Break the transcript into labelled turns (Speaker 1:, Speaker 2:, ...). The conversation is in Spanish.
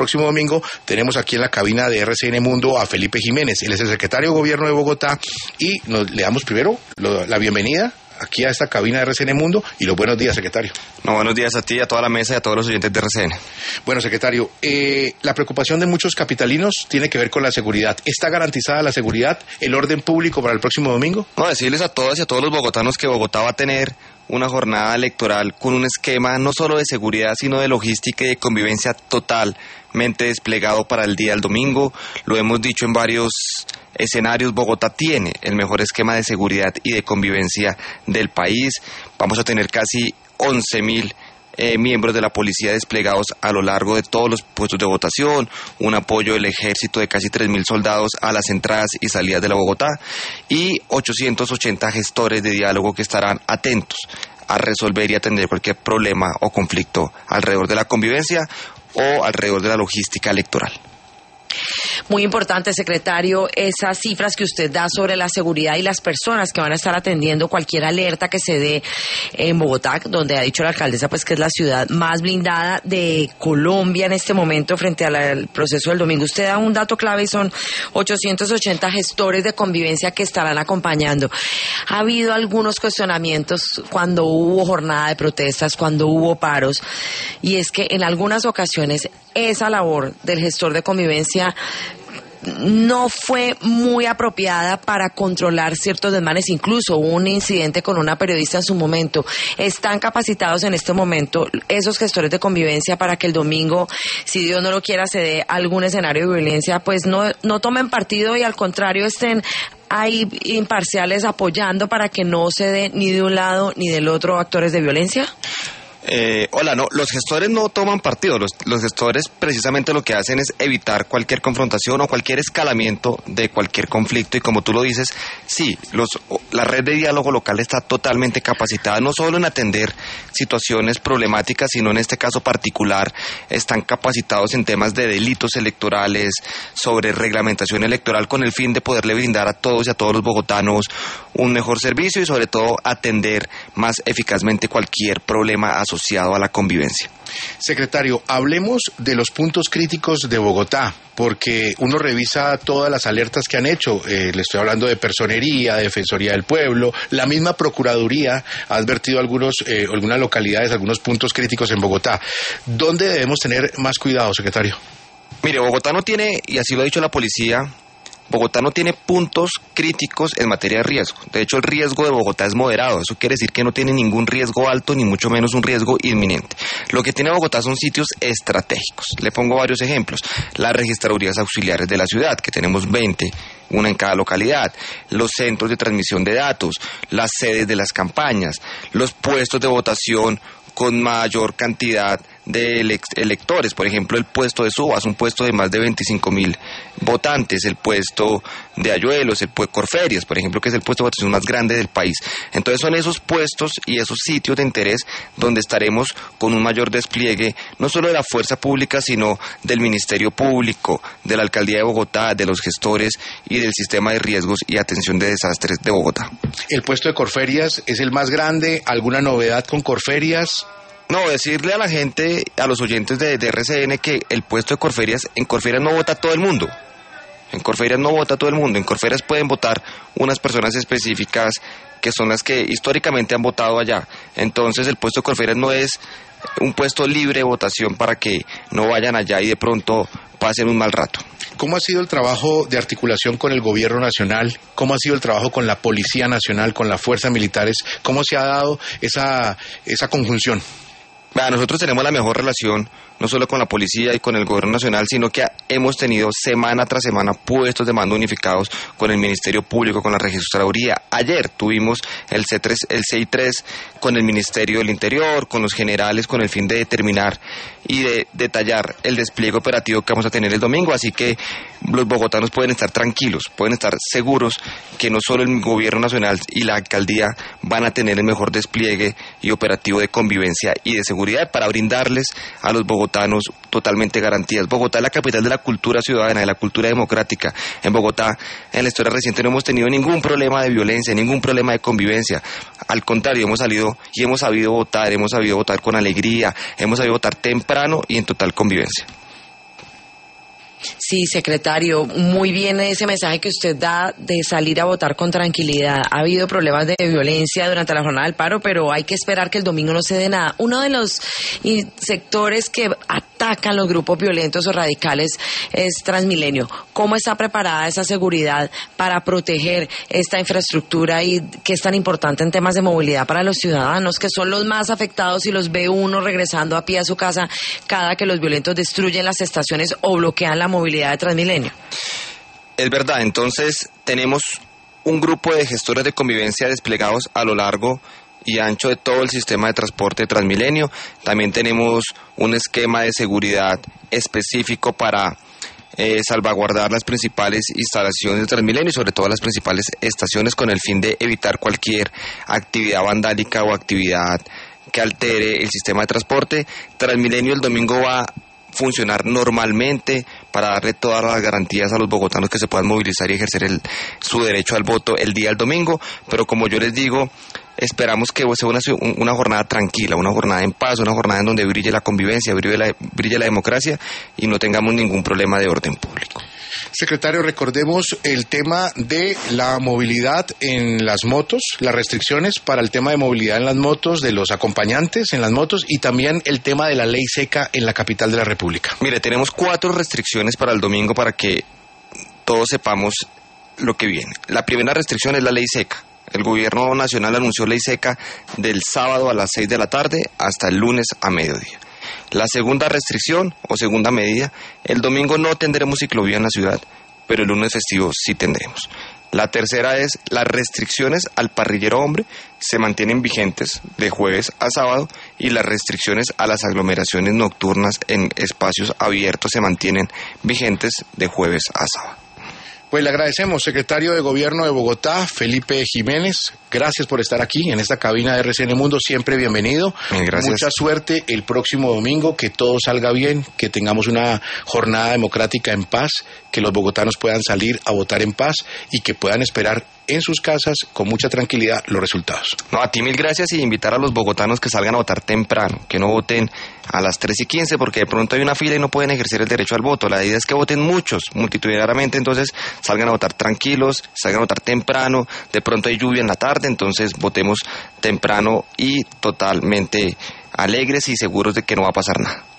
Speaker 1: próximo domingo tenemos aquí en la cabina de RCN Mundo a Felipe Jiménez. Él es el secretario de Gobierno de Bogotá y le damos primero la bienvenida aquí a esta cabina de RCN Mundo y los buenos días, secretario.
Speaker 2: No, buenos días a ti, a toda la mesa y a todos los oyentes de RCN.
Speaker 1: Bueno, secretario, la preocupación de muchos capitalinos tiene que ver con la seguridad. ¿Está garantizada la seguridad, el orden público para el próximo domingo?
Speaker 2: No, decirles a todas y a todos los bogotanos que Bogotá va a tener una jornada electoral con un esquema no solo de seguridad, sino de logística y de convivencia totalmente desplegado para el día del domingo. Lo hemos dicho en varios escenarios, Bogotá tiene el mejor esquema de seguridad y de convivencia del país. Vamos a tener casi 11.000 miembros de la policía desplegados a lo largo de todos los puestos de votación, un apoyo del ejército de casi 3.000 soldados a las entradas y salidas de la Bogotá y 880 gestores de diálogo que estarán atentos a resolver y atender cualquier problema o conflicto alrededor de la convivencia o alrededor de la logística electoral.
Speaker 3: Muy importante, secretario, esas cifras que usted da sobre la seguridad y las personas que van a estar atendiendo cualquier alerta que se dé en Bogotá, donde ha dicho la alcaldesa pues que es la ciudad más blindada de Colombia en este momento frente al proceso del domingo. Usted da un dato clave y son 880 gestores de convivencia que estarán acompañando. Ha habido algunos cuestionamientos cuando hubo jornada de protestas, cuando hubo paros, y es que en algunas ocasiones esa labor del gestor de convivencia no fue muy apropiada para controlar ciertos desmanes. Incluso hubo un incidente con una periodista en su momento. ¿Están capacitados en este momento esos gestores de convivencia para que el domingo, si Dios no lo quiera, se dé algún escenario de violencia, pues no tomen partido y al contrario estén ahí imparciales apoyando para que no se dé ni de un lado ni del otro actores de violencia?
Speaker 2: Hola, no, los gestores no toman partido, los gestores precisamente lo que hacen es evitar cualquier confrontación o cualquier escalamiento de cualquier conflicto y como tú lo dices, sí, la red de diálogo local está totalmente capacitada, no solo en atender situaciones problemáticas, sino en este caso particular, están capacitados en temas de delitos electorales, sobre reglamentación electoral con el fin de poderle brindar a todos y a todos los bogotanos un mejor servicio y sobre todo atender más eficazmente cualquier problema asociado a la convivencia.
Speaker 1: Secretario, hablemos de los puntos críticos de Bogotá, porque uno revisa todas las alertas que han hecho, le estoy hablando de Personería, de Defensoría del Pueblo, la misma Procuraduría ha advertido algunas localidades, algunos puntos críticos en Bogotá. ¿Dónde debemos tener más cuidado, secretario?
Speaker 2: Mire, Bogotá no tiene, y así lo ha dicho la policía, Bogotá no tiene puntos críticos en materia de riesgo. De hecho, el riesgo de Bogotá es moderado. Eso quiere decir que no tiene ningún riesgo alto, ni mucho menos un riesgo inminente. Lo que tiene Bogotá son sitios estratégicos. Le pongo varios ejemplos. Las registradurías auxiliares de la ciudad, que tenemos 20, una en cada localidad, los centros de transmisión de datos, las sedes de las campañas, los puestos de votación con mayor cantidad de electores, por ejemplo el puesto de Subas, un puesto de más de 25.000 votantes, el puesto de Ayuelos, el puesto de Corferias, por ejemplo, que es el puesto de votación más grande del país. Entonces son esos puestos y esos sitios de interés donde estaremos con un mayor despliegue, no solo de la fuerza pública, sino del Ministerio Público, de la Alcaldía de Bogotá, de los gestores y del sistema de riesgos y atención de desastres de Bogotá.
Speaker 1: ¿El puesto de Corferias es el más grande? ¿Alguna novedad con Corferias?
Speaker 2: No, decirle a la gente, a los oyentes de RCN que el puesto de Corferias, en Corferias no vota todo el mundo. En Corferias no vota todo el mundo. En Corferias pueden votar unas personas específicas que son las que históricamente han votado allá. Entonces el puesto de Corferias no es un puesto libre de votación para que no vayan allá y de pronto pasen un mal rato.
Speaker 1: ¿Cómo ha sido el trabajo de articulación con el gobierno nacional? ¿Cómo ha sido el trabajo con la Policía Nacional, con las fuerzas militares? ¿Cómo se ha dado esa conjunción?
Speaker 2: Nosotros tenemos la mejor relación, no solo con la policía y con el gobierno nacional, sino que hemos tenido semana tras semana puestos de mando unificados con el Ministerio Público, con la Registraduría. Ayer tuvimos el CI3 con el Ministerio del Interior, con los generales, con el fin de determinar y de detallar el despliegue operativo que vamos a tener el domingo. Así que los bogotanos pueden estar tranquilos, pueden estar seguros que no solo el gobierno nacional y la alcaldía van a tener el mejor despliegue y operativo de convivencia y de seguridad para brindarles a los bogotanos totalmente garantías. Bogotá es la capital de la cultura ciudadana, de la cultura democrática. En Bogotá, en la historia reciente, no hemos tenido ningún problema de violencia, ningún problema de convivencia. Al contrario, hemos salido y hemos sabido votar con alegría, hemos sabido votar temprano y en total convivencia.
Speaker 3: Sí, secretario, muy bien ese mensaje que usted da de salir a votar con tranquilidad. Ha habido problemas de violencia durante la jornada del paro, pero hay que esperar que el domingo no se dé nada. Uno de los sectores que atacan los grupos violentos o radicales es Transmilenio. ¿Cómo está preparada esa seguridad para proteger esta infraestructura y que es tan importante en temas de movilidad para los ciudadanos, que son los más afectados y los ve uno regresando a pie a su casa cada que los violentos destruyen las estaciones o bloquean la movilidad de Transmilenio?
Speaker 2: Es verdad, entonces tenemos un grupo de gestores de convivencia desplegados a lo largo y ancho de todo el sistema de transporte de Transmilenio. También tenemos un esquema de seguridad específico para salvaguardar las principales instalaciones de Transmilenio y sobre todo las principales estaciones con el fin de evitar cualquier actividad vandálica o actividad que altere el sistema de transporte. Transmilenio el domingo va a funcionar normalmente para darle todas las garantías a los bogotanos que se puedan movilizar y ejercer su derecho al voto el día del domingo, pero como yo les digo, esperamos que sea una jornada tranquila, una jornada en paz, una jornada en donde brille la convivencia, brille la democracia y no tengamos ningún problema de orden público.
Speaker 1: Secretario, recordemos el tema de la movilidad en las motos, las restricciones para el tema de movilidad en las motos, de los acompañantes en las motos y también el tema de la ley seca en la capital de la República.
Speaker 2: Mire, tenemos 4 restricciones para el domingo para que todos sepamos lo que viene. La primera restricción es la ley seca. El gobierno nacional anunció ley seca del sábado a las 6 de la tarde hasta el lunes a mediodía. La segunda restricción o segunda medida, el domingo no tendremos ciclovía en la ciudad, pero el lunes festivo sí tendremos. La tercera es las restricciones al parrillero hombre se mantienen vigentes de jueves a sábado y las restricciones a las aglomeraciones nocturnas en espacios abiertos se mantienen vigentes de jueves a sábado.
Speaker 1: Pues le agradecemos, secretario de Gobierno de Bogotá, Felipe Jiménez. Gracias por estar aquí en esta cabina de RCN Mundo. Siempre bienvenido.
Speaker 2: Gracias.
Speaker 1: Mucha suerte el próximo domingo, que todo salga bien, que tengamos una jornada democrática en paz, que los bogotanos puedan salir a votar en paz y que puedan esperar en sus casas con mucha tranquilidad los resultados.
Speaker 2: No, a ti mil gracias y invitar a los bogotanos que salgan a votar temprano, que no voten a las 3:15 porque de pronto hay una fila y no pueden ejercer el derecho al voto. La idea es que voten muchos, multitudinariamente, entonces salgan a votar tranquilos, salgan a votar temprano, de pronto hay lluvia en la tarde, entonces votemos temprano y totalmente alegres y seguros de que no va a pasar nada.